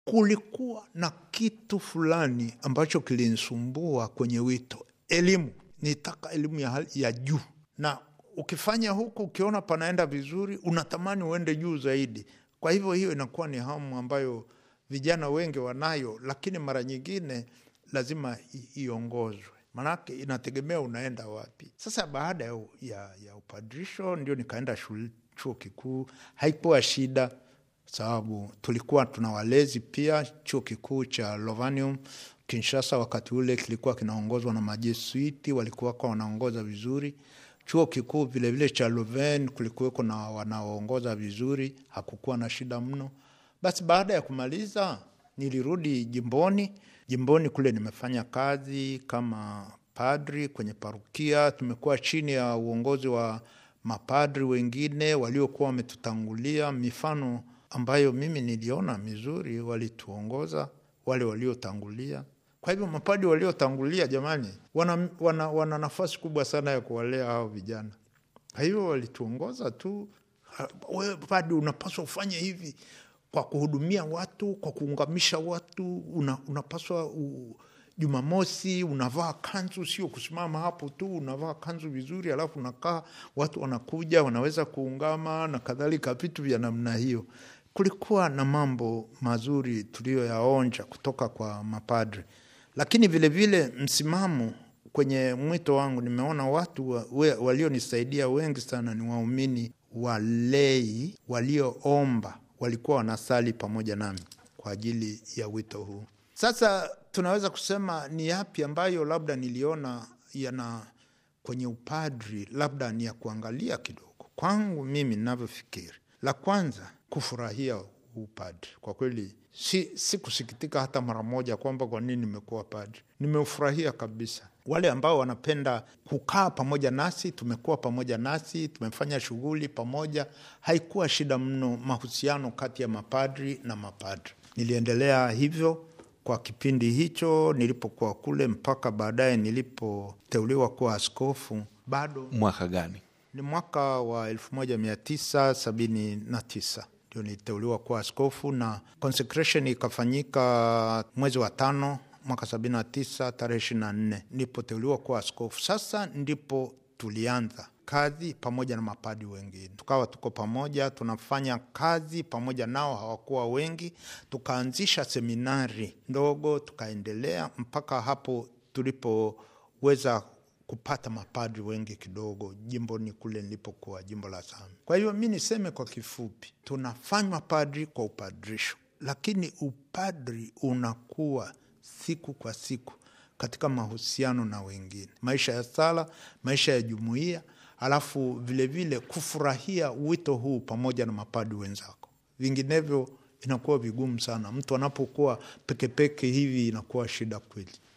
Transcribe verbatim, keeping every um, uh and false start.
kulikuwa na kitu fulani ambacho kilinisumbua kwenye wito. Elimu, nitaka elimu ya hali ya juu. Na ukifanya huko, ukiona panaenda vizuri, unatamani uende juu zaidi. Kwa hivyo hiyo inakuwa ni hamu ambayo vijana wengi wanayo, lakini mara nyingine lazima iongozwe. Manake inategemea unaenda wapi. Sasa baada ya, ya, ya upadrisho ndio nikaenda shule, chuo kikuu. Haikuwa shida sababu tulikuwa tunawalezi pia. Chuo kikuu cha Lovanium Kinshasa wakati ule kilikuwa kinaongozwa na majesuiti, walikuwa kwa wanaongoza vizuri. Chuo kikuu vile vile cha Louvain kulikuwa na wanaoongoza vizuri, hakukuwa na shida mno. Basi baada ya kumaliza nilirudi jimboni. Jimboni kule nimefanya kazi kama padri kwenye parukia. Tumekuwa chini ya uongozi wa mapadri wengine waliokuwa wametutangulia. Mifano ambayo mimi niliona mizuri walituongoza wale waliotangulia. Kwa hivyo mapadri waliotangulia jamani wana, wana, wana nafasi kubwa sana ya kuwalea hao vijana. Kwa hivyo walituongoza tu, wewe padri unapaswa ufanye hivi kwa kuhudumia watu, kwa kuungamisha watu, una, unapaswa u, Jumamosi unavaa kanzu, sio kusimama hapo tu, unavaa kanzu vizuri alafu unakaa, watu wanakuja wanaweza kuungama na kadhalika, vitu vya namna hiyo. Kulikuwa na mambo mazuri tuliyoyaonja kutoka kwa mapadri. Lakini vile vile msimamo kwenye mwito wangu, nimeona watu wa, walionisaidia wengi sana ni waumini walei walioomba, walikuwa wanasali pamoja nami kwa ajili ya wito huu. Sasa tunaweza kusema ni yapi ambayo labda niliona yana kwenye upadri labda ni ya kuangalia kidogo. Kwangu mimi ninavyofikiri, la kwanza kufurahia upadri. Kwa kweli si, si kusikitika hata mara moja kwamba kwa nini nimekuwa padri. Nimeufurahia kabisa. Wale ambao wanapenda kukaa pamoja nasi, tumekuwa pamoja nasi, tumefanya shughuli pamoja. Haikuwa shida mno mahusiano kati ya mapadri na mapadri. Niliendelea hivyo kwa kipindi hicho nilipokuwa kule mpaka baadaye nilipoteuliwa kuwa askofu. Bado mwaka gani? Ni mwaka wa elfu moja mia tisa sabini na tisa ndio niliteuliwa kuwa askofu, na consecration ikafanyika mwezi wa tano mwaka sabini na tisa tarehe ishirini na nne nilipoteuliwa kuwa askofu. Sasa ndipo tulianza kazi pamoja na mapadi wengine. Tukawa tuko pamoja, tunafanya kazi pamoja nao, hawakuwa wengi. Tukaanzisha seminari ndogo, tukaendelea mpaka hapo tulipoweza kupata mapadri wengi kidogo jimboni kule nilipokuwa, jimbo la Same. Kwa hiyo mimi niseme kwa kifupi, tunafanywa padri kwa upadrisho, lakini upadri unakuwa siku kwa siku katika mahusiano na wengine, maisha ya sala, maisha ya jumuiya, alafu vile vile kufurahia wito huu pamoja na mapadri wenzako. Vinginevyo inakuwa vigumu sana. Mtu anapokuwa peke peke hivi inakuwa shida kweli.